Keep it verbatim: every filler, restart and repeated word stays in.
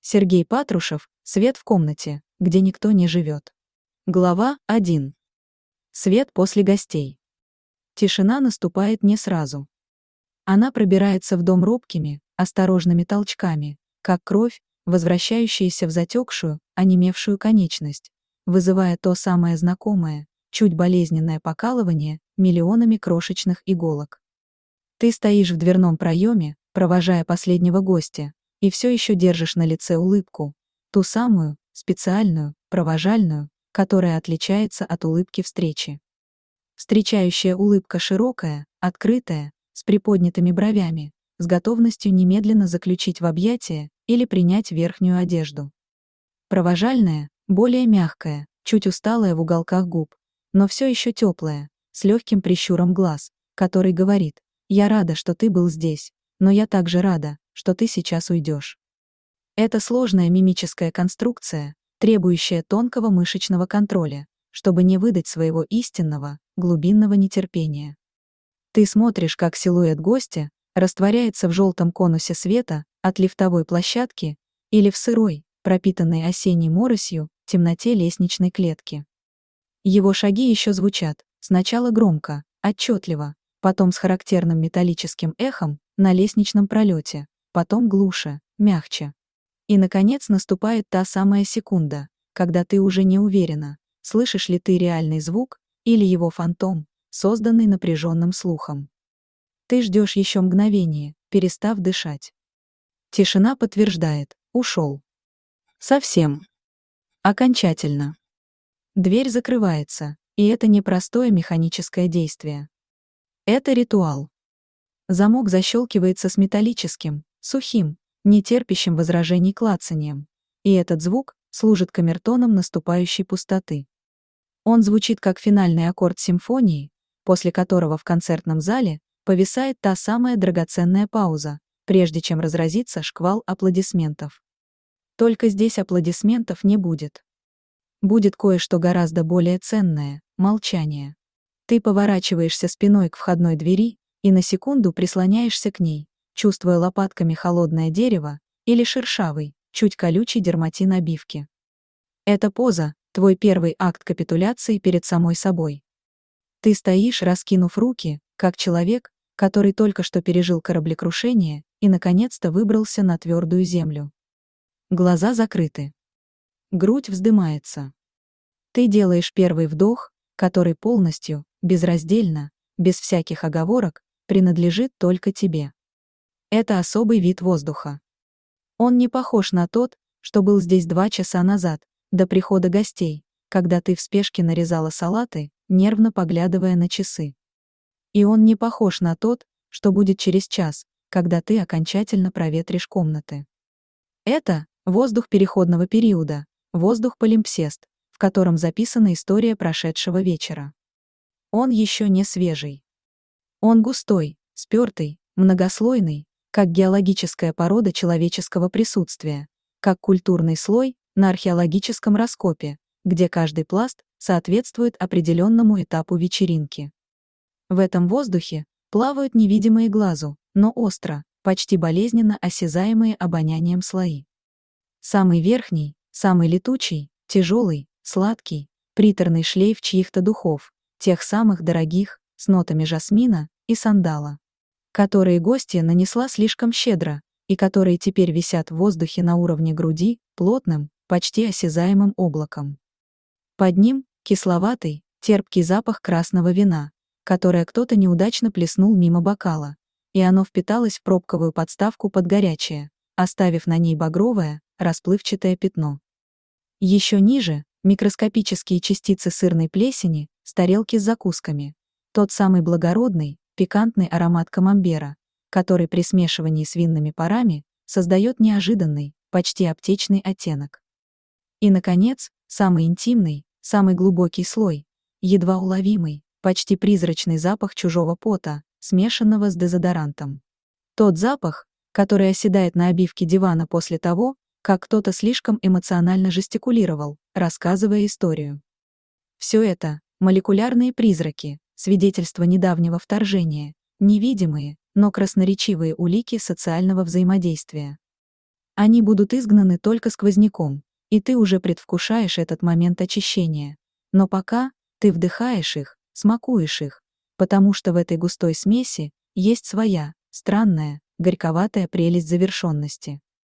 Сергей Патрушев, свет в комнате, где никто не живет. Глава один. Свет после гостей. Тишина наступает не сразу. Она пробирается в дом робкими, осторожными толчками, как кровь, возвращающаяся в затекшую, онемевшую конечность, вызывая то самое знакомое, чуть болезненное покалывание миллионами крошечных иголок. Ты стоишь в дверном проеме, провожая последнего гостя, и все еще держишь на лице улыбку, ту самую, специальную, провожальную, которая отличается от улыбки встречи. Встречающая улыбка широкая, открытая, с приподнятыми бровями, с готовностью немедленно заключить в объятия или принять верхнюю одежду. Провожальная, более мягкая, чуть усталая в уголках губ, но все еще теплая, с легким прищуром глаз, который говорит: «Я рада, что ты был здесь, но я также рада, что ты сейчас уйдешь». Это сложная мимическая конструкция, требующая тонкого мышечного контроля, чтобы не выдать своего истинного, глубинного нетерпения. Ты смотришь, как силуэт гостя растворяется в желтом конусе света от лифтовой площадки или в сырой, пропитанной осенней моросью, темноте лестничной клетки. Его шаги еще звучат, сначала громко, отчетливо, потом с характерным металлическим эхом на лестничном пролете, потом глуше, мягче. И, наконец, наступает та самая секунда, когда ты уже не уверена, слышишь ли ты реальный звук или его фантом, созданный напряженным слухом. Ты ждешь еще мгновение, перестав дышать. Тишина подтверждает: ушел. Совсем. Окончательно. Дверь закрывается, и это не простое механическое действие. Это ритуал. Замок защелкивается с металлическим, сухим, нетерпящим возражений клацанием, и этот звук служит камертоном наступающей пустоты. Он звучит как финальный аккорд симфонии, после которого в концертном зале повисает та самая драгоценная пауза, прежде чем разразится шквал аплодисментов. Только здесь аплодисментов не будет. Будет кое-что гораздо более ценное — молчание. Ты поворачиваешься спиной к входной двери и на секунду прислоняешься к ней, чувствуя лопатками холодное дерево или шершавый, чуть колючий дерматин обивки. Эта поза — твой первый акт капитуляции перед самой собой. Ты стоишь, раскинув руки, как человек, который только что пережил кораблекрушение и наконец-то выбрался на твердую землю. Глаза закрыты. Грудь вздымается. Ты делаешь первый вдох, который полностью, безраздельно, без всяких оговорок, принадлежит только тебе. Это особый вид воздуха. Он не похож на тот, что был здесь два часа назад, до прихода гостей, когда ты в спешке нарезала салаты, нервно поглядывая на часы. И он не похож на тот, что будет через час, когда ты окончательно проветришь комнаты. Это воздух переходного периода, воздух полимпсест, в котором записана история прошедшего вечера. Он еще не свежий. Он густой, спёртый, многослойный, как геологическая порода человеческого присутствия, как культурный слой на археологическом раскопе, где каждый пласт соответствует определенному этапу вечеринки. В этом воздухе плавают невидимые глазу, но остро, почти болезненно осязаемые обонянием слои. Самый верхний, самый летучий, тяжелый, сладкий, приторный шлейф чьих-то духов, тех самых дорогих, с нотами жасмина и сандала, которые гостья нанесла слишком щедро и которые теперь висят в воздухе на уровне груди, плотным, почти осязаемым облаком. Под ним кисловатый, терпкий запах красного вина, которое кто-то неудачно плеснул мимо бокала, и оно впиталось в пробковую подставку под горячее, оставив на ней багровое, расплывчатое пятно. Еще ниже — микроскопические частицы сырной плесени с тарелки с закусками, тот самый благородный, пикантный аромат камамбера, который при смешивании с винными парами создает неожиданный, почти аптечный оттенок. И, наконец, самый интимный, самый глубокий слой, едва уловимый, почти призрачный запах чужого пота, смешанного с дезодорантом. Тот запах, который оседает на обивке дивана после того, как кто-то слишком эмоционально жестикулировал, рассказывая историю. Все это — молекулярные призраки, свидетельства недавнего вторжения, невидимые, но красноречивые улики социального взаимодействия. Они будут изгнаны только сквозняком, и ты уже предвкушаешь этот момент очищения. Но пока ты вдыхаешь их, смакуешь их, потому что в этой густой смеси есть своя, странная, горьковатая прелесть завершенности.